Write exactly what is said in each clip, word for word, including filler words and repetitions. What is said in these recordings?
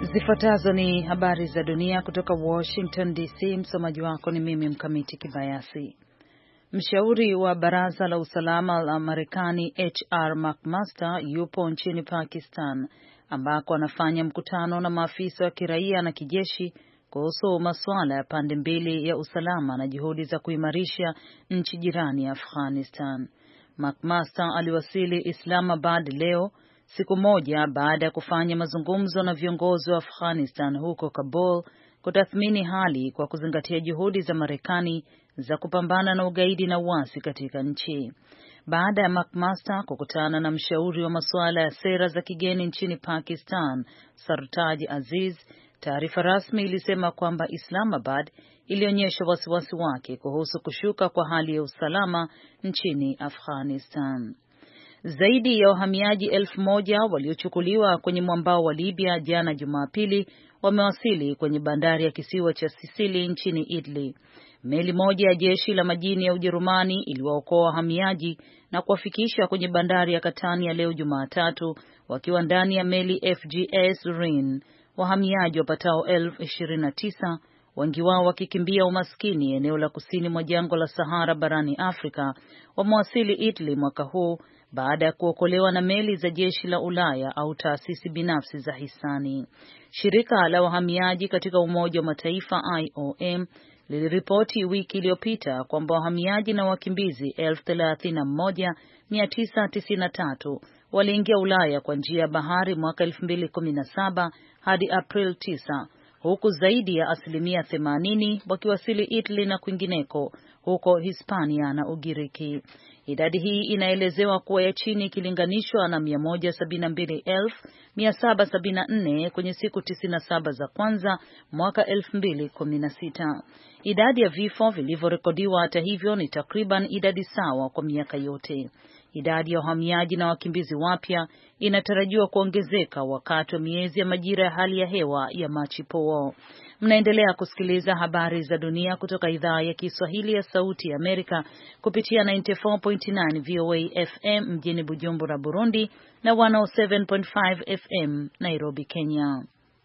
Zifuatazo ni habari za dunia kutoka Washington D C. Msomaji wako ni mimi Mkamiti Kibayasi. Mshauri wa baraza la usalama la Marekani H R McMaster yupo nchini Pakistan ambako anafanya mkutano na maafisa wa kiraia na kijeshi kuhusu masuala ya pande mbili ya usalama na juhudi za kuimarisha nchi jirani ya Afghanistan. McMaster aliwasili Islamabad leo, siku moja baada ya kufanya mazungumzo na viongozi wa Afghanistan huko Kabul kutathmini hali kwa kuzingatia juhudi za Marekani za kupambana na ugaidi na uasi katika nchi. Baada ya McMaster kukutana na mshauri wa masuala ya sera za kigeni nchini Pakistan, Sartaj Aziz, taarifa rasmi ilisema kwamba Islamabad ilionyesha wasiwasi wake kuhusu kushuka kwa hali ya usalama nchini Afghanistan. Zaidi ya wahamiaji elfu moja waliochukuliwa kwenye mwambao wa Libya jana Jumapili wamewasili kwenye bandari ya kisiwa cha Sisili nchini Italy. Meli moja ya jeshi la majini ya Ujerumani iliwaokoa wahamiaji na kuwafikisha kwenye bandari ya Catania leo Jumatatu wakiwa ndani ya meli F G S Rhine. Wahamiaji wapatao elfu ishirini na tisa, wengi wao wakikimbia umaskini eneo la kusini mwa jangwa la Sahara barani Afrika, wamewasili Italy mwaka huu baada ya kuokolewa na meli za jeshi la Ulaya au taasisi binafsi za hisani. Shirika la wahamiaji katika Umoja wa Mataifa I O M liliripoti wiki iliyopita kwamba wahamiaji na wakimbizi elfu thelathini na moja mia tisa tisini na tatu waliingia Ulaya kwa njia ya bahari mwaka elfu mbili kumi na saba hadi April tisa, huku zaidi ya asilimia themanini wakiwasili Italy na kwingineko huko Hispania na Ugiriki. Idadi hii inaelezewa kuwa ya chini ikilinganishwa na mia moja sabini na mbili elfu mia saba sabini na nne kwenye siku tisini na saba za kwanza mwaka elfu mbili kumi na sita. Idadi ya vifo vilivyorekodiwa hata hivyo ni takriban idadi sawa kwa miaka yote. Idadi ya wahamiaji na wakimbizi wapya inatarajiwa kuongezeka wakati wa miezi ya majira ya hali ya hewa ya machipuo. Mnaendelea kusikiliza habari za dunia kutoka idhaa ya Kiswahili ya Sauti ya Amerika kupitia tisini na nne nukta tisa V O A F M mjini Bujumbura, Burundi na mia saba nukta tano F M Nairobi, Kenya.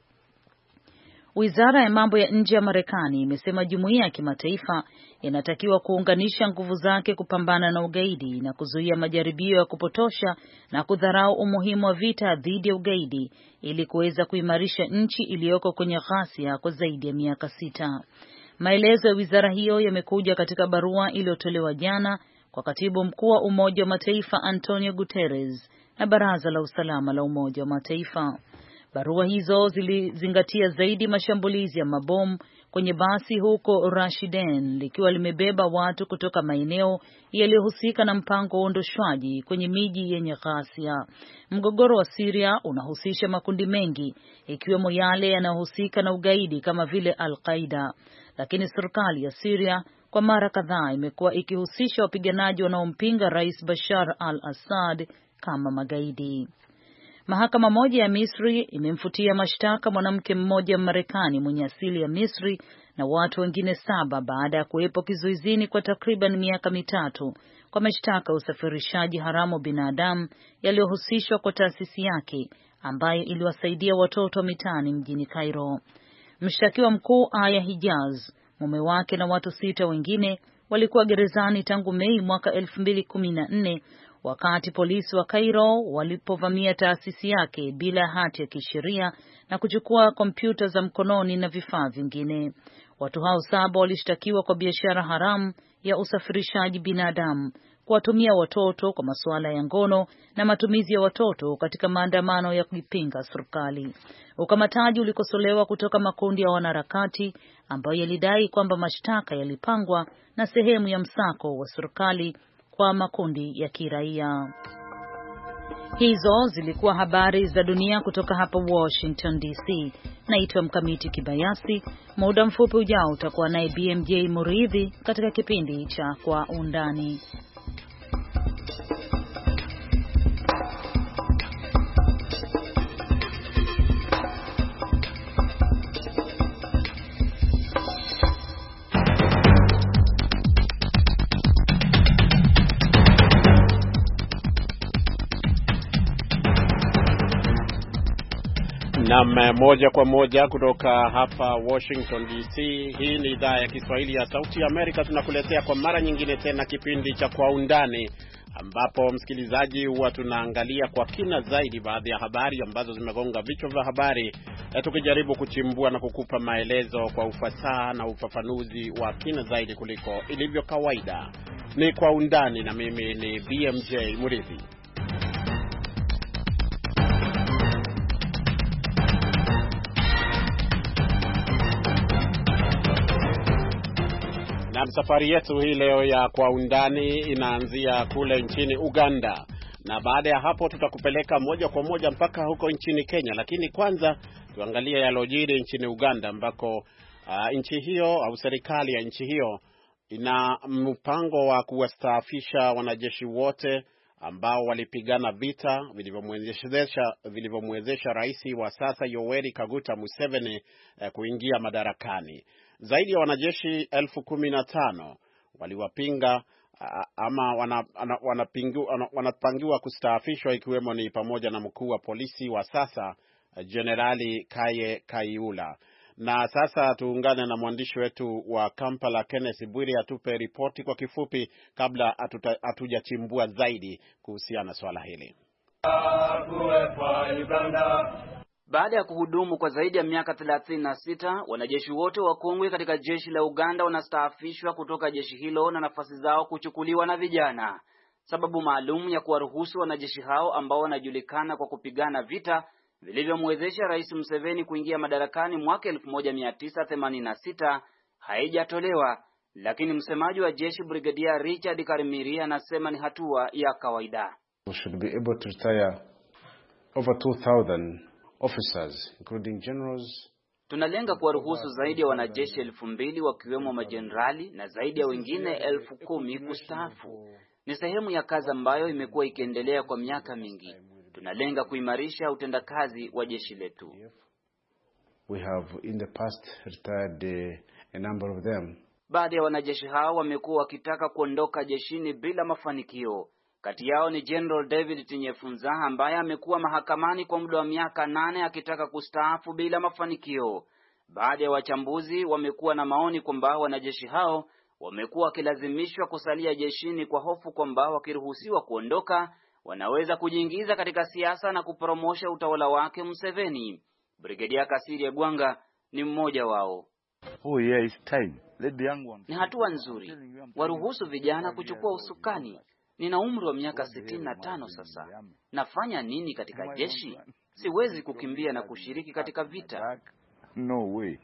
Wizara ya mambo ya nje ya Marekani imesema jumuiya ya kimataifa inatakiwa kuunganisha nguvu zake kupambana na ugaidi na kuzuia majaribio ya kupotosha na kudharau umuhimu wa vita dhidi ya ugaidi ili kuweza kuimarisha nchi iliyoko kwenye ghasia kwa zaidi ya miaka sita. Maelezo ya wizara hiyo yamekuja katika barua iliyotolewa jana kwa Katibu Mkuu wa Umoja wa Mataifa Antonio Guterres na Baraza la Usalama la Umoja wa Mataifa. Barua hizo zilizingatia zaidi mashambulizi ya mabomu kwenye basi huko Rashiden likiwa limebeba watu kutoka maeneo yaliyohusika na mpango wa uondoshwaji kwenye miji yenye ghasia. Mgogoro wa Syria unahusisha makundi mengi ikiwemo yale yanayohusika na ugaidi kama vile Al-Qaeda, lakini serikali ya Syria kwa mara kadhaa imekuwa ikihusisha wapiganaji wanaompinga Rais Bashar al-Assad kama magaidi. Mahakama moja ya Misri imemfutia mashtaka mwanamke mmoja Marekani mwenye asili ya Misri na watu wengine saba baada ya kuwepo kizuizini kwa takriban miaka mitatu kwa mashtaka ya usafirishaji haramu binadamu yaliyohusishwa kwa taasisi yake ambayo iliwasaidia watoto mitaani mjini Cairo. Mshtakiwa mkuu Aya Hijaz, mume wake na watu sita wengine walikuwa gerezani tangu Mei mwaka elfu mbili kumi na nne wakati polisi wa Cairo walipovamia taasisi yake bila hati ya kisheria na kuchukua kompyuta za mkononi na vifaa vingine. Watu hao saba walishtakiwa kwa biashara haramu ya usafirishaji binadamu, kuwatumia watoto kwa masuala ya ngono na matumizi ya watoto katika maandamano ya kuipinga serikali. Ukamataji ulikosolewa kutoka makundi ya wanaharakati ambayo yalidai kwamba mashtaka yalipangwa na sehemu ya msako wa serikali kwa makundi ya kiraia. Hizo zilikuwa habari za dunia kutoka hapa Washington D C. Naitwa Mkamiti Kibayasi. Muda mfupi ujao utakuwa naye B M J Muridhi katika kipindi cha Kwa Undani. Na moja kwa moja kutoka hapa Washington D C. Hii ni idhaa ya Kiswahili ya Sauti ya Amerika. Tunakuletea kwa mara nyingine tena kipindi cha Kwa Undani, ambapo msikilizaji, huwa tunaangalia kwa kina zaidi baadhi ya habari ambazo zimegonga vichwa vya habari, tukijaribu kuchimbua na kukupa maelezo kwa ufasaha na ufafanuzi wa kina zaidi kuliko ilivyo kawaida. Ni Kwa Undani na mimi ni B M J Murithi. Na safari yetu hii leo ya Kwa Undani inaanzia kule nchini Uganda, na baada ya hapo tutakupeleka moja kwa moja mpaka huko nchini Kenya. Lakini kwanza tuangalie yalojiri nchini Uganda, ambako uh, nchi hiyo au serikali ya nchi hiyo ina mpango wa kuwastaafisha wanajeshi wote ambao walipigana vita vilivyomwezesha vilivyomwezesha rais wa sasa Yoweri Kaguta Museveni eh, kuingia madarakani. Zaidi ya wanajeshi elfu kumi na tano waliwapinga ama wanapingiwa wana, wana kustaafishwa, ikiwemo ni pamoja na mkuu wa polisi wa sasa Generali Kaye Kayihura. Na sasa tuungane na mwandishi wetu wa Kampala Kenneth Bwire atupe ripoti kwa kifupi kabla hatujachimbua zaidi kuhusiana na swala hili. Baada ya kuhudumu kwa zaidi ya miaka thelathini na sita, wanajeshi wote wakongwe katika jeshi la Uganda wanastaafishwa kutoka jeshi hilo na nafasi zao kuchukuliwa na vijana. Sababu maalum ya kuwaruhusu wanajeshi hao ambao wanajulikana kwa kupigana vita vilivyomwezesha Rais Museveni kuingia madarakani mwaka elfu moja mia tisa themanini na sita haijatolewa, lakini msemaji wa jeshi Brigadier Richard Karimiri anasema ni hatua ya kawaida. We should be able to retire over two thousand officers including generals. Tunalenga kuwaruhusu zaidi ya wanajeshi elfu mbili wakiwemo majenerali na zaidi ya wengine elfu kumi kustaafu. Ni sehemu ya kazi ambayo imekuwa ikiendelea kwa miaka mingi. Tunalenga kuimarisha utendakazi wa jeshi letu. We have in the past retired uh, a number of them. Baadhi ya wanajeshi hao wamekuwa wakitaka kuondoka jeshini bila mafanikio. Kati yao ni General David Tinyefunza ambaye amekuwa mahakamani kwa muda wa miaka nane akitaka kustaafu bila mafanikio. Baadhi ya wachambuzi wamekuwa na maoni kwamba wanajeshi hao wamekuwa wakilazimishwa kusalia jeshini kwa hofu kwamba wakiruhusiwa kuondoka wanaweza kujiingiza katika siasa na kupromosha utawala wake Museveni. Brigadier Kasirye Gwanga ni mmoja wao. Oh yeah, it's time. Let the young ones. Ni hatua nzuri. Waruhusu vijana kuchukua usukani. Nina umri wa miaka sitini na tano sasa. Nafanya nini katika jeshi? Siwezi kukimbia na kushiriki katika vita. No way.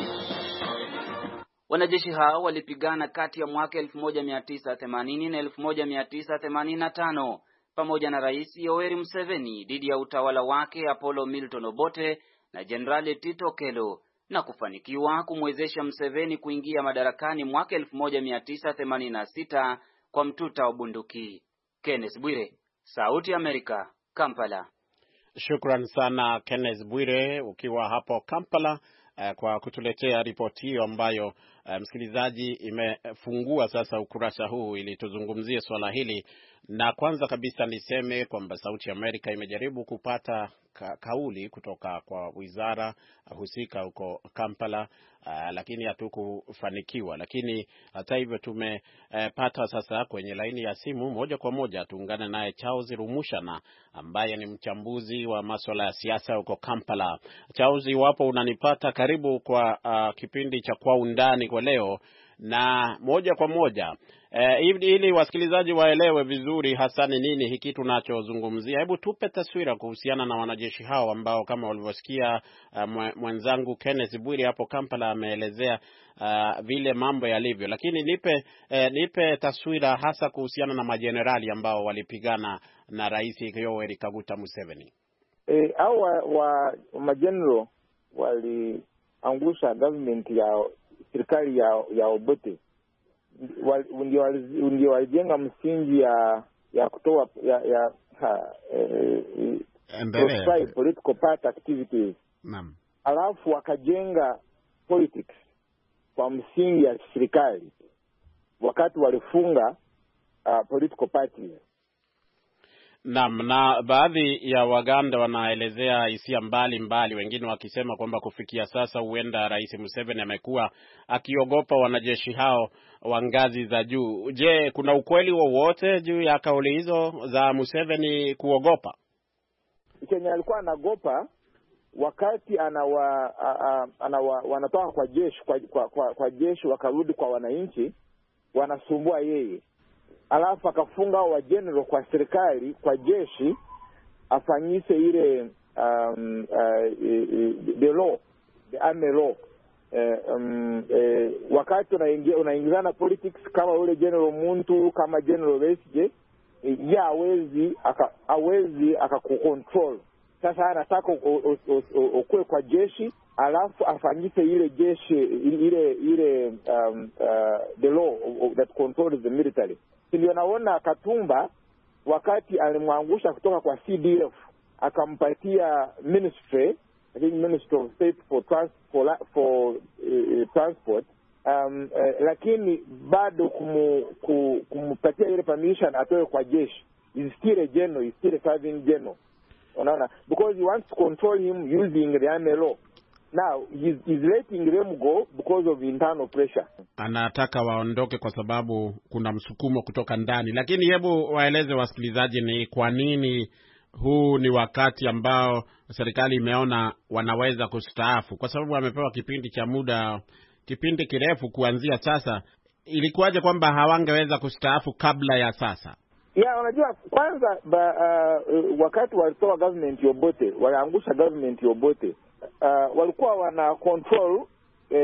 Wanajeshi hao walipigana kati ya mwaka elfu moja mia tisa themanini na elfu moja mia tisa themanini na tano pamoja na Rais Yoweri Museveni dhidi ya utawala wake Apollo Milton Obote na Generali Tito Okello, na kufanikiwa kumwezesha Museveni kuingia madarakani mwaka elfu moja mia tisa themanini na sita kwa mtuta wa bunduki. Kenneth Bwire, Sauti ya Amerika, Kampala. Shukran sana Kenneth Bwire ukiwa hapo Kampala uh, kwa kutuletea ripoti hiyo ambayo uh, msikilizaji imefungua sasa ukurasa huu ili tuzungumzie swala hili. Na kwanza kabisa niseme kwamba Sauti ya Amerika imejaribu kupata ka, kauli kutoka kwa wizara uh, husika huko Kampala, uh, lakini hatukufanikiwa. Lakini hata hivyo tumepata uh, sasa kwenye laini ya simu moja kwa moja tuungane naye Charles Rumushana ambaye ni mchambuzi wa masuala ya siasa huko Kampala. Charles, iwapo unanipata, karibu kwa uh, kipindi cha Kwa Undani kwa leo. Na moja kwa moja eh, ili wasikilizaji waelewe vizuri hasa ni nini hiki tunachozungumzia, hebu tupe taswira kuhusiana na wanajeshi hao ambao kama walivyosikia uh, mwenzangu Kenneth Bwire hapo Kampala ameelezea uh, vile mambo yalivyo, lakini nipe eh, nipe taswira hasa kuhusiana na majenerali ambao walipigana na Rais Yoweri Kaguta Museveni. Eh, hao wa, wa majenerali waliangusha government ya serikali ya ya Obote, ndio ndio walijenga msingi ya ya kutoa ya ya ha, eh, political party activities. Naam. Alafu wakajenga politics kwa msingi ya serikali wakati walifunga uh, political parties. Naam, na baadhi ya Waganda wanaelezea hisia mbalimbali, wengine wakisema kwamba kufikia sasa huenda Rais Museveni amekuwa akiogopa wanajeshi hao wa ngazi za juu. Je, kuna ukweli wowote juu ya kauli hizo za Museveni kuogopa? Kenya alikuwa anagopa wakati anawa, anawa wanatoka kwa jeshi kwa, kwa, kwa, kwa jeshi wakarudi kwa wananchi, wanasumbua yeye. Alafu akafunga wa general kwa serikali kwa jeshi afanyise ile um, uh, the law the army law uh, um, uh, wakati unaingia unaingizana politics kama ule general Muntu kama general Besigye ya hawezi aka hawezi akakucontrol. Sasa anataka ukue kwa jeshi alafu afanyise ile jeshi ile ile um, uh, the law that controls the military. Ndio naona Katumba wakati alimwangusha kutoka kwa C D F akampatia ministry, I think Ministry of State for trans, for, for uh, transport um, uh, lakini bado kumu, kumpatia ile permission atoe kwa jeshi. Is still a general, is still a serving general. Unaona, because he wants to control him using the army law. Now, he's, he's letting them go because of internal pressure. Anataka waondoke kwa sababu kuna msukumo kutoka ndani. Lakini hebu waeleze wasikilizaji ni kwa nini huu ni wakati ambao serikali imeona wanaweza kustaafu, kwa sababu wamepewa kipindi cha muda, kipindi kirefu kuanzia sasa. Ilikuwaje kwamba hawangeweza kustaafu kabla ya sasa? Ya, unajua kwanza ba, uh, wakati walitoa government Obote, waliangusha government Obote, uh, walikuwa wana control uh,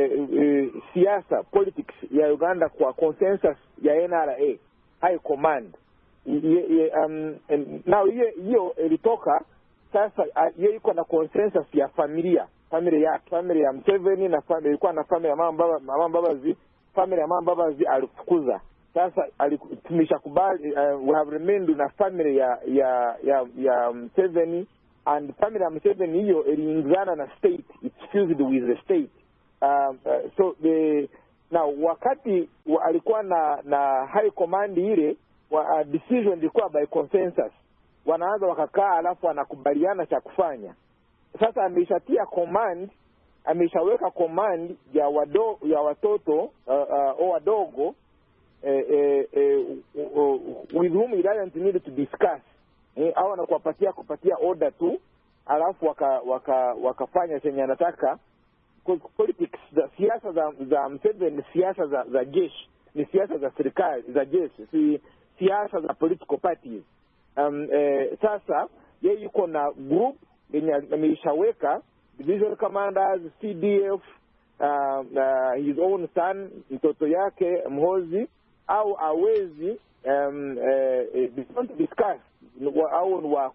uh, siasa, politics ya Uganda kwa consensus ya N R A, high command. Ye, ye, um, now hiyo hiyo ilitoka sasa, yeye iko na consensus ya familia, familia ya familia ya Museveni na familia ilikuwa na familia ya mama baba mama baba zi, familia ya mama baba zi alifukuza. Sasa tumeshakubali, uh, we have remained na family ya ya ya ya Museveni, and family ya Museveni hiyo iliingana na state, it's fused with the state. Um, uh, so the now wakati wa, alikuwa na na high command ile wa, uh, decision ilikuwa by consensus, wanaanza wakakaa alafu wanakubaliana cha kufanya. Sasa ameshatia command, ameshaweka command ya wado ya watoto uh, uh, o wadogo Eh, eh, eh, uh, with whom he doesn't need to discuss, eh, au anakupatia kupatia order tu alafu waka waka wakafanya chenye anataka. Politics za siasa za za Museveni, siasa za za jeshi ni siasa za serikali za jeshi, si siasa za political parties. Um, eh, sasa yeye yuko na group yenye ameishaweka division commanders, C D F, uh, uh, his own son, mtoto yake Mhozi, au awezi um, uh, don't discuss au wa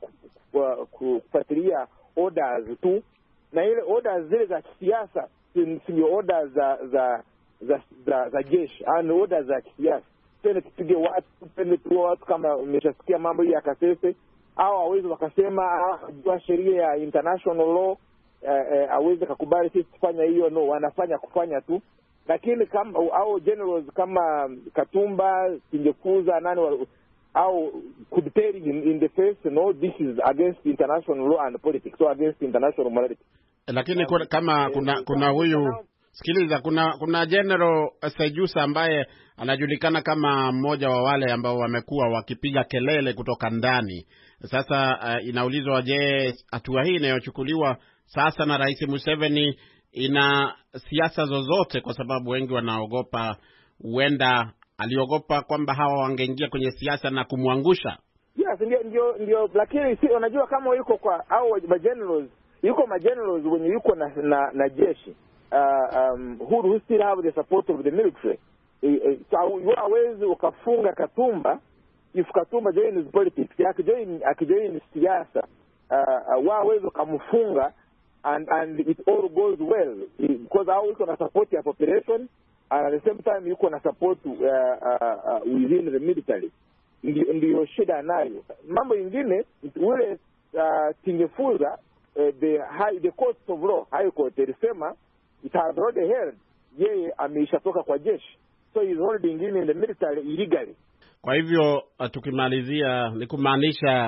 kufuatilia orders tu, na ile orders zile za kisiasa sio orders za za za za, za jeshi, au orders za kisiasa. Tena tupige watu, tupende tu watu kama umeshasikia mambo ya Kasese, au awezi wakasema kwa sheria ya international law uh, uh, awezi kukubali sisi kufanya hiyo. No, wanafanya kufanya tu. Lakini kama au generals kama Katumba, Singekuza, nani au could tell in, in the face, no, this is against international law and politics, so against international morality. Lakini kuna, kama kuna kuna huyu sikiliza, kuna kuna General Sejusa ambaye anajulikana kama mmoja wa wale ambao wamekuwa wakipiga kelele kutoka ndani. Sasa uh, inaulizwa, je, hatua hii inayochukuliwa sasa na Rais Museveni ina siasa zozote? Kwa sababu wengi wanaogopa, huenda aliogopa kwamba hawa wangeingia kwenye siasa na kumwangusha. Yes, ndio ndio ndio, lakini si unajua kama yuko kwa au ma generals, yuko ma generals wenye yuko na na, na jeshi uh, um, who, who still have the support of the military. So you always ukafunga Katumba, if Katumba joins politics, akijoin akijoin siasa, uh, uh, waweza kumfunga and and it all goes well, because I also na support your population, and at the same time you can support uh, uh, uh, within the military. Ndio ndio shida nayo. Mambo ingine ule uh, Tingefuza, uh, the high the court of law, high court ilisema it has already held yeye ameishatoka kwa jeshi, so he is holding in the military illegally. Kwa hivyo tukimalizia ni kumaanisha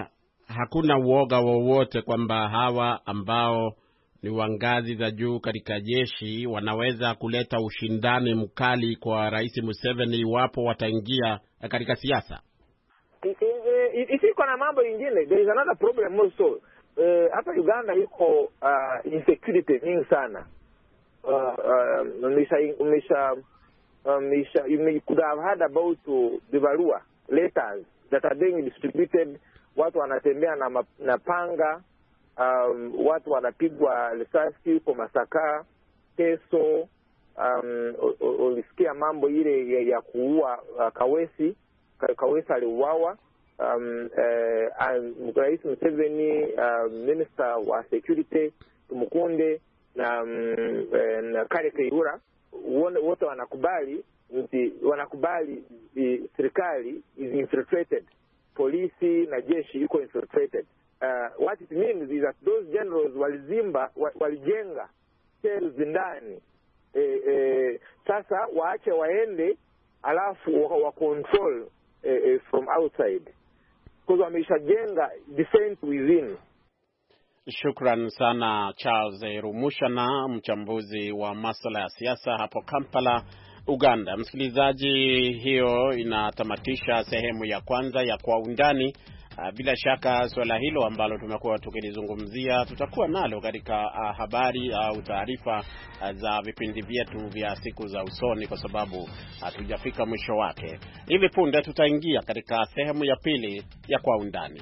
hakuna uoga wowote kwamba hawa ambao ni wa ngazi za juu katika jeshi wanaweza kuleta ushindani mkali kwa Rais Museveni iwapo wataingia katika siasa? Isiko na mambo ingine, there is another problem also. Uh, hapa Uganda iko uh, insecurity nyingi sana. Uh, uh, umesha, umesha, umesha, you could have heard about uh, the barua letters that are being distributed. Watu wanatembea na, na panga, um, watu wanapigwa risasi kwa Masaka, Teso. Um, ulisikia mambo ile ya, ya kuua uh, Kawesi. Kawesi aliuawa. Um, uh, Rais Museveni, uh, Minister wa Security Mukunde na, um, na Kale Kayihura wote wanakubali nti, wanakubali serikali is infiltrated, polisi na jeshi iko infiltrated. Uh, what it means is that those generals walizimba walijenga cells ndani, eh, eh, sasa waache waende alafu wa control eh, eh, from outside, because wameshajenga defense within. Shukran sana Charles Rumushana, mchambuzi wa masuala ya siasa hapo Kampala, Uganda. Msikilizaji, hiyo inatamatisha sehemu ya kwanza ya Kwa Undani. Bila shaka swala hilo ambalo tumekuwa tukilizungumzia tutakuwa nalo katika uh, habari au uh, taarifa uh, za vipindi vyetu vya siku za usoni, kwa sababu hatujafika uh, mwisho wake. Hivi punde tutaingia katika sehemu ya pili ya Kwa Undani.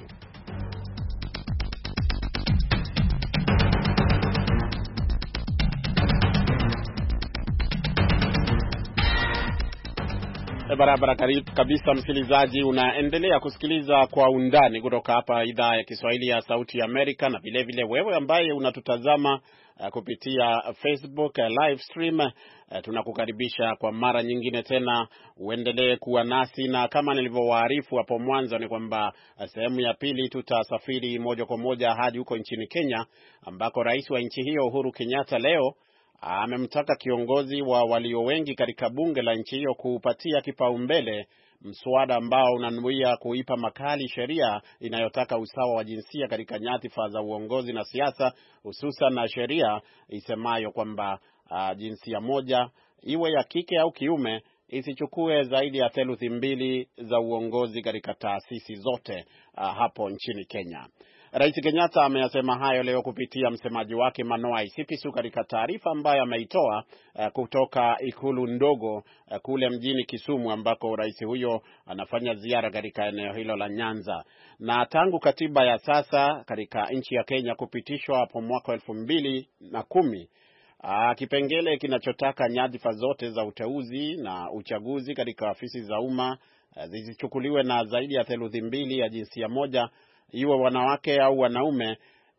Barabara kabisa msikilizaji, unaendelea kusikiliza Kwa Undani kutoka hapa idhaa ya Kiswahili ya Sauti ya Amerika, na vile vile wewe ambaye unatutazama uh, kupitia Facebook uh, live stream, uh, tunakukaribisha kwa mara nyingine tena uendelee kuwa nasi. Na kama nilivyowaarifu hapo mwanzo ni kwamba uh, sehemu ya pili tutasafiri moja kwa moja hadi huko nchini Kenya, ambako rais wa nchi hiyo Uhuru Kenyatta leo amemtaka kiongozi wa walio wengi katika bunge la nchi hiyo kuupatia kipaumbele mswada ambao unanuia kuipa makali sheria inayotaka usawa wa jinsia katika nyadhifa za uongozi na siasa, hususan na sheria isemayo kwamba uh, jinsia moja iwe ya kike au kiume isichukue zaidi ya theluthi mbili za uongozi katika taasisi zote uh, hapo nchini Kenya. Rais Kenyatta ameyasema hayo leo kupitia msemaji wake Manoa Isipisu katika taarifa ambayo ameitoa uh, kutoka ikulu ndogo uh, kule mjini Kisumu, ambako rais huyo anafanya ziara katika eneo hilo la Nyanza. Na tangu katiba ya sasa katika nchi ya Kenya kupitishwa hapo mwaka elfu mbili na kumi, uh, kipengele kinachotaka nyadhifa zote za uteuzi na uchaguzi katika afisi za umma uh, zichukuliwe na zaidi ya theluthi mbili ya jinsia moja, iwe wanawake au wanaume,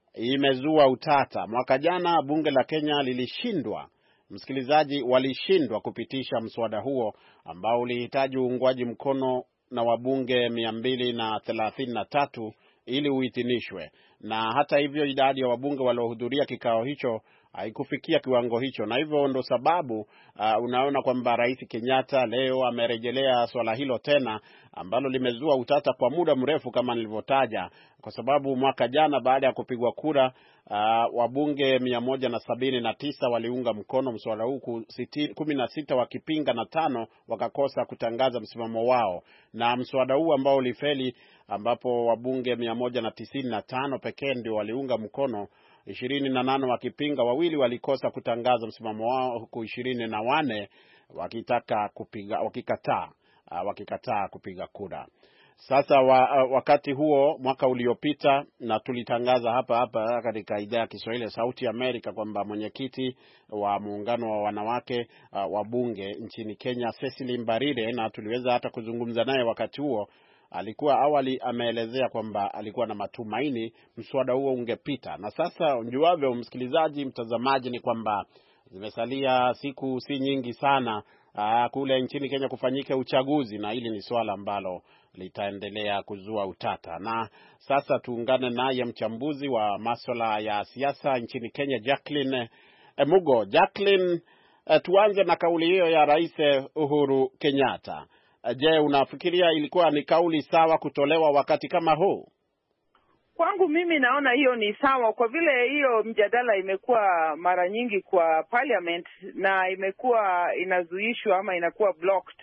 imezua utata. Mwaka jana bunge la Kenya lilishindwa, msikilizaji, walishindwa kupitisha mswada huo ambao ulihitaji uungwaji mkono na wabunge mia mbili na thelathini na tatu ili uitinishwe. Na hata hivyo idadi ya wabunge waliohudhuria kikao hicho haikufikia kiwango hicho, na hivyo ndo sababu uh, unaona kwamba Rais Kenyatta leo amerejelea swala hilo tena ambalo limezua utata kwa muda mrefu kama nilivyotaja, kwa sababu mwaka jana baada ya kupigwa kura uh, wabunge mia moja na sabini na tisa waliunga mkono mswada huu, kumi na sita wakipinga na tano wakakosa kutangaza msimamo wao. Na mswada huu ambao ulifeli, ambapo wabunge mia moja na tisini na tano pekee ndio waliunga mkono, ishirini na nane wakipinga, wawili walikosa kutangaza msimamo wao, huku ishirini na nane wakitaka kupiga wakikataa uh, wakikataa kupiga kura. Sasa wa, uh, wakati huo mwaka uliopita, na tulitangaza hapa hapa katika idhaa ya Kiswahili ya Sauti ya Amerika kwamba mwenyekiti wa muungano wa wanawake uh, wa bunge nchini Kenya, Cecily Mbarire, na tuliweza hata kuzungumza naye wakati huo, alikuwa awali ameelezea kwamba alikuwa na matumaini mswada huo ungepita. Na sasa njuavyo msikilizaji, mtazamaji, ni kwamba zimesalia siku si nyingi sana aa, kule nchini Kenya kufanyike uchaguzi, na hili ni swala ambalo litaendelea kuzua utata. Na sasa tuungane naye mchambuzi wa masuala ya siasa nchini Kenya, Jacqueline Emugo. Jacqueline, tuanze na kauli hiyo ya Rais Uhuru Kenyatta. Je, unafikiria ilikuwa ni kauli sawa kutolewa wakati kama huu? Kwangu mimi naona hiyo ni sawa, kwa vile hiyo mjadala imekuwa mara nyingi kwa parliament na imekuwa inazuishwa ama inakuwa blocked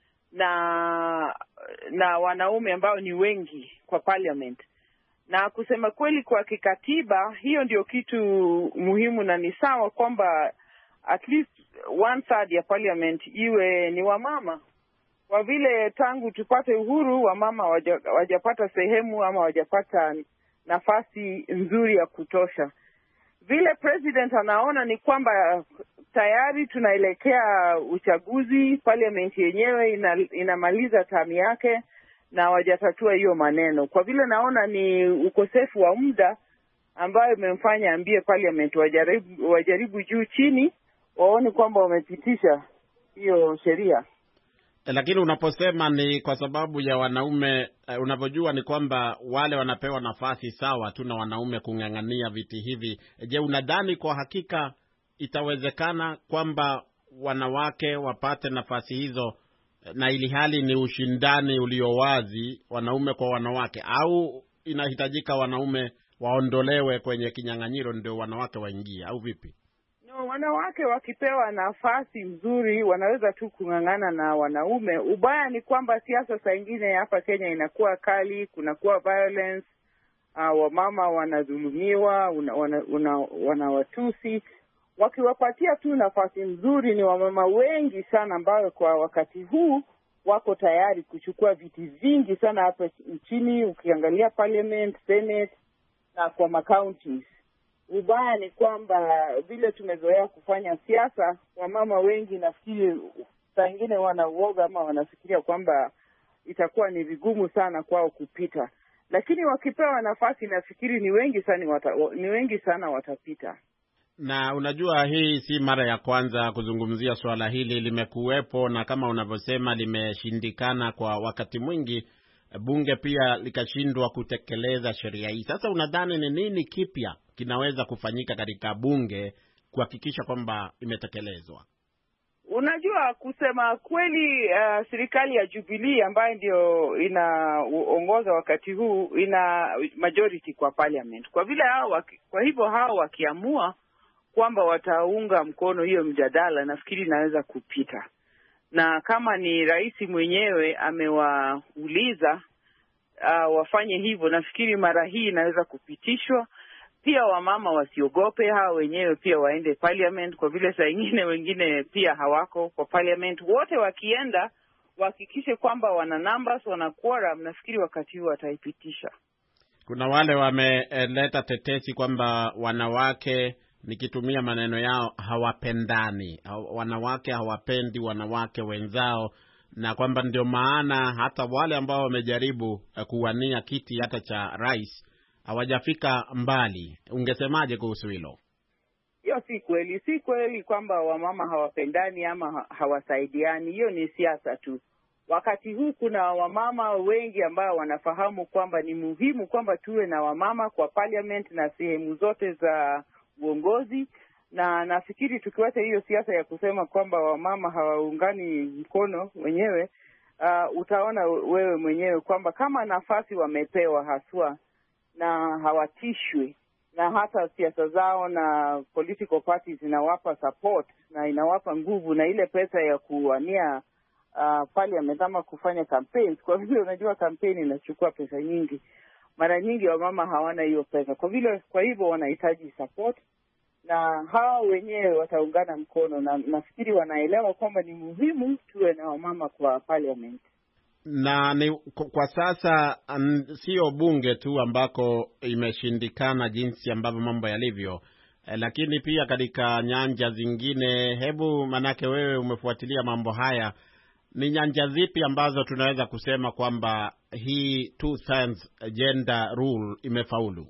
na na wanaume ambao ni wengi kwa parliament. Na kusema kweli, kwa kikatiba hiyo ndio kitu muhimu, na ni sawa kwamba at least one third ya parliament iwe ni wamama, kwa vile tangu tupate uhuru wamama wajapata sehemu ama wajapata nafasi nzuri ya kutosha. Vile president anaona ni kwamba tayari tunaelekea uchaguzi, parliament yenyewe ina, inamaliza term yake na wajatatua hiyo maneno. Kwa vile naona ni ukosefu wa muda ambayo imemfanya ambie parliament wajaribu, wajaribu juu chini waone kwamba wamepitisha hiyo sheria. Lakini unaposema ni kwa sababu ya wanaume, uh, unavyojua ni kwamba wale wanapewa nafasi sawa tu na wanaume kung'ang'ania viti hivi. Je, unadhani kwa hakika itawezekana kwamba wanawake wapate nafasi hizo na ili hali ni ushindani ulio wazi wanaume kwa wanawake, au inahitajika wanaume waondolewe kwenye kinyang'anyiro ndio wanawake waingie, au vipi? No, wanawake wakipewa nafasi nzuri wanaweza tu kung'ang'ana na wanaume. Ubaya ni kwamba siasa saa nyingine hapa Kenya inakuwa kali, kunakuwa violence, uh, wamama wanadhulumiwa, wanawatusi. Una, una, una wakiwapatia tu nafasi nzuri, ni wamama wengi sana ambao kwa wakati huu wako tayari kuchukua viti vingi sana hapa nchini, ukiangalia parliament, senate na kwa macounties. Ubaya ni kwamba vile tumezoea kufanya siasa, wamama wengi nafikiri saa nyingine wanauoga ama wanafikiria kwamba itakuwa ni vigumu sana kwao kupita. Lakini wakipewa nafasi nafikiri ni wengi sana wata, ni wengi sana watapita. Na unajua hii si mara ya kwanza kuzungumzia swala hili, limekuwepo na kama unavyosema limeshindikana kwa wakati mwingi, bunge pia likashindwa kutekeleza sheria hii. Sasa unadhani ni nini kipya kinaweza kufanyika katika bunge kuhakikisha kwamba imetekelezwa? Unajua, kusema kweli, uh, serikali ya Jubilee ambayo ndio inaongoza wakati huu ina majority kwa parliament. Kwa vile hao waki, kwa hivyo hao wakiamua kwamba wataunga mkono hiyo mjadala, nafikiri inaweza kupita. Na kama ni rais mwenyewe amewauliza uh, wafanye hivyo, nafikiri mara hii inaweza kupitishwa. Pia wamama wasiogope, hao wenyewe pia waende parliament, kwa vile saa nyingine wengine pia hawako kwa parliament. Wote wakienda wahakikishe kwamba wana numbers, wana quorum, nafikiri wakati huo wataipitisha. Kuna wale wameleta tetesi kwamba wanawake, nikitumia maneno yao, hawapendani. Wanawake hawapendi wanawake wenzao, na kwamba ndio maana hata wale ambao wamejaribu kuwania kiti hata cha rais hawajafika mbali. Ungesemaje kuhusu hilo? Hiyo si kweli. Si kweli kwamba wamama hawapendani ama hawasaidiani. Hiyo ni siasa tu. Wakati huu kuna wamama wengi ambao wanafahamu kwamba ni muhimu kwamba tuwe na wamama kwa parliament na sehemu zote za uongozi, na nafikiri tukiwacha hiyo siasa ya kusema kwamba wamama hawaungani mkono wenyewe, uh, utaona wewe mwenyewe kwamba kama nafasi wamepewa haswa na hawatishwi, na hata siasa zao na political parties inawapa support na inawapa nguvu na ile pesa ya kuwania uh, parliament ama kufanya campaigns. Kwa vile unajua campaign inachukua pesa nyingi, mara nyingi wamama hawana hiyo pesa, kwa vile kwa hivyo wanahitaji support, na hao wenyewe wataungana mkono, na nafikiri wanaelewa kwamba ni muhimu tuwe na wamama kwa parliament. Na ni, kwa sasa sio bunge tu ambako imeshindikana jinsi ambavyo mambo yalivyo, eh, lakini pia katika nyanja zingine. Hebu manake wewe umefuatilia mambo haya, ni nyanja zipi ambazo tunaweza kusema kwamba hii two thirds gender rule imefaulu?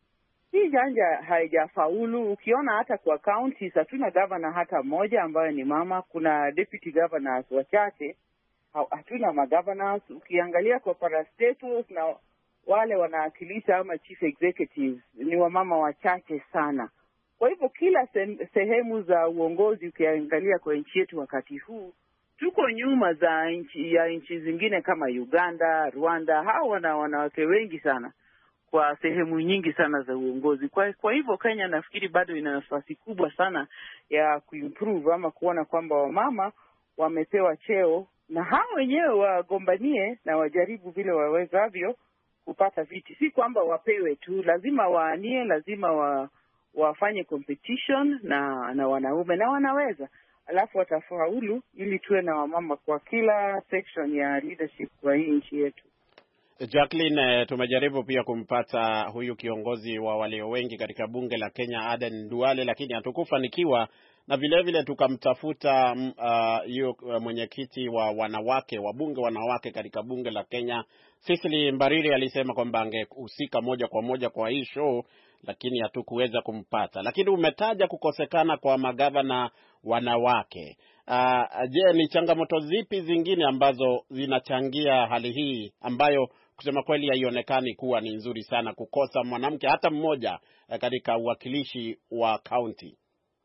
Hii nyanja haijafaulu. Ukiona hata kwa counties hatuna governor hata mmoja ambaye ni mama. Kuna deputy governors wachache, hatuna magovernors. Ukiangalia kwa parastatals na wale wanawakilisha ama chief executives ni wamama wachache sana. Kwa hivyo kila sehemu za uongozi ukiangalia kwa nchi yetu wakati huu tuko nyuma za nchi ya nchi zingine kama Uganda, Rwanda. Hao wana wanawake wengi sana. kwa sehemu nyingi sana za uongozi. Kwa, kwa hivyo Kenya nafikiri bado ina nafasi kubwa sana ya kuimprove ama kuona kwamba wamama wamepewa cheo na hao wenyewe wagombanie na wajaribu vile wawezavyo kupata viti. Si kwamba wapewe tu, lazima waanie, lazima wa, wafanye competition na na wanaume na wanaweza, alafu watafaulu ili tuwe na wamama kwa kila section ya leadership kwa hii nchi yetu. Jacqueline, tumejaribu pia kumpata huyu kiongozi wa walio wengi katika bunge la Kenya Aden Duale, lakini hatukufanikiwa, na vile vile tukamtafuta hiyo uh, mwenyekiti wa wanawake wa bunge wanawake katika bunge la Kenya Cecily Mbarire. Alisema kwamba angehusika moja kwa moja kwa hii show, lakini hatukuweza kumpata. Lakini umetaja kukosekana kwa magavana wanawake. Uh, je, ni changamoto zipi zingine ambazo zinachangia hali hii ambayo kusema kweli haionekani kuwa ni nzuri sana, kukosa mwanamke hata mmoja katika uwakilishi wa county?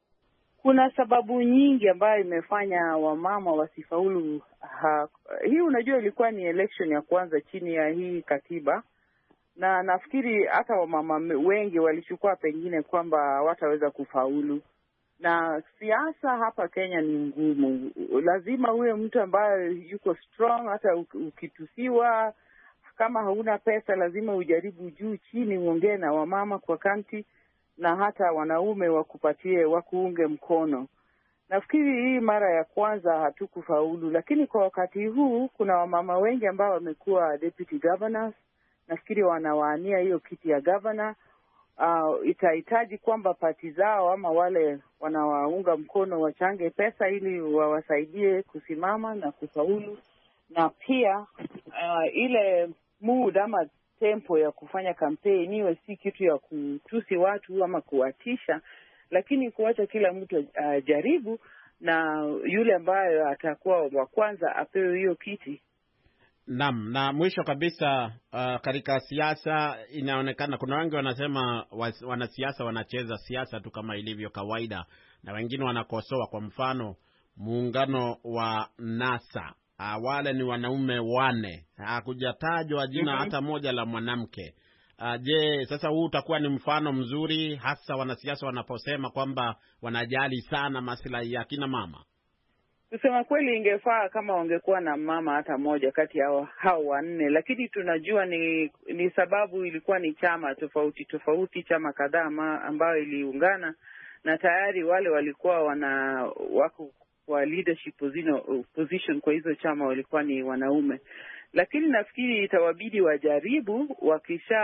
Kuna sababu nyingi ambayo imefanya wamama wasifaulu. Ha, hii unajua ilikuwa ni election ya kwanza chini ya hii katiba, na nafikiri hata wamama wengi walichukua pengine kwamba wataweza kufaulu. Na siasa hapa Kenya ni ngumu. Lazima uwe mtu ambaye yuko strong, hata ukitusiwa, kama hauna pesa lazima ujaribu juu chini uongee na wamama kwa county, na hata wanaume wakupatie wakuunge mkono. Nafikiri hii mara ya kwanza hatukufaulu, lakini kwa wakati huu kuna wamama wengi ambao wamekuwa deputy governors. Nafikiri wanawania hiyo kiti ya governor. Uh, itahitaji kwamba pati zao ama wale wanawaunga mkono wachange pesa ili wawasaidie kusimama na kufaulu. Na pia uh, ile mood ama tempo ya kufanya kampeni iwe si kitu ya kutusi watu ama kuwatisha, lakini kuacha kila mtu uh, jaribu, na yule ambaye atakuwa wa kwanza apewe hiyo kiti. Naam, na mwisho kabisa uh, katika siasa inaonekana kuna wengi wanasema wanasiasa wanacheza siasa tu kama ilivyo kawaida, na wengine wanakosoa. Kwa mfano muungano wa NASA, uh, wale ni wanaume wane, hakujatajwa jina mm-hmm. hata moja la mwanamke. Uh, je, sasa huu utakuwa ni mfano mzuri hasa wanasiasa wanaposema kwamba wanajali sana maslahi ya kina mama? Kusema kweli ingefaa kama wangekuwa na mama hata moja kati ya hao wanne, lakini tunajua ni ni sababu ilikuwa ni chama tofauti tofauti, chama kadhaa ambayo iliungana, na tayari wale walikuwa wana wako kwa leadership position, position kwa hizo chama walikuwa ni wanaume. Lakini nafikiri itawabidi wajaribu, wakisha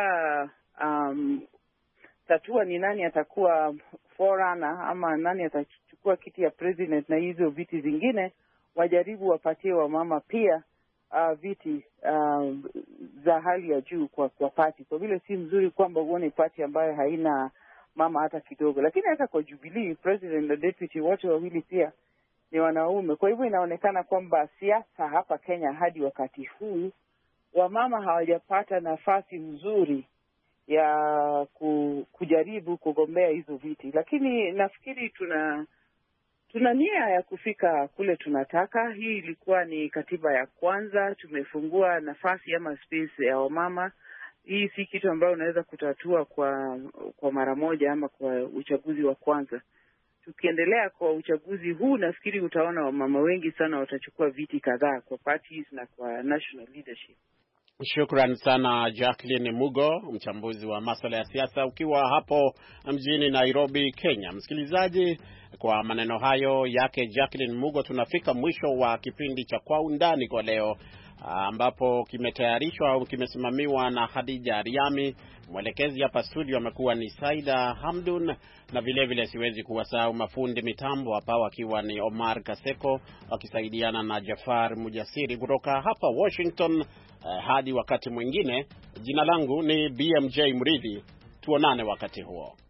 um, tatua ni nani atakuwa forerunner ama nani atachukua kiti ya president na hizo viti zingine, wajaribu wapatie wamama pia uh, viti uh, za hali ya juu kwa kwa party. Kwa vile si mzuri kwamba uone party ambayo haina mama hata kidogo. Lakini hata kwa Jubilee, president na deputy wote wawili pia ni wanaume. Kwa hivyo inaonekana kwamba siasa hapa Kenya hadi wakati huu wamama hawajapata nafasi nzuri ya kujaribu kugombea hizo viti. Lakini nafikiri tuna tuna nia ya kufika kule tunataka. Hii ilikuwa ni katiba ya kwanza, tumefungua nafasi ama space ya wamama. Hii si kitu ambayo unaweza kutatua kwa kwa mara moja ama kwa uchaguzi wa kwanza. Tukiendelea kwa uchaguzi huu, nafikiri utaona wamama wengi sana watachukua viti kadhaa kwa parties na kwa national leadership. Shukran sana Jacqueline Mugo, mchambuzi wa masuala ya siasa, ukiwa hapo mjini Nairobi, Kenya. Msikilizaji, kwa maneno hayo yake Jacqueline Mugo tunafika mwisho wa kipindi cha Kwa Undani kwa leo, ambapo kimetayarishwa au kimesimamiwa na Khadija Riami. Mwelekezi hapa studio amekuwa ni Saida Hamdun, na vile vile siwezi kuwasahau mafundi mitambo hapa wakiwa ni Omar Kaseko akisaidiana na Jafar Mujasiri kutoka hapa Washington. Uh, hadi wakati mwingine, jina langu ni B M J Mridhi. Tuonane wakati huo.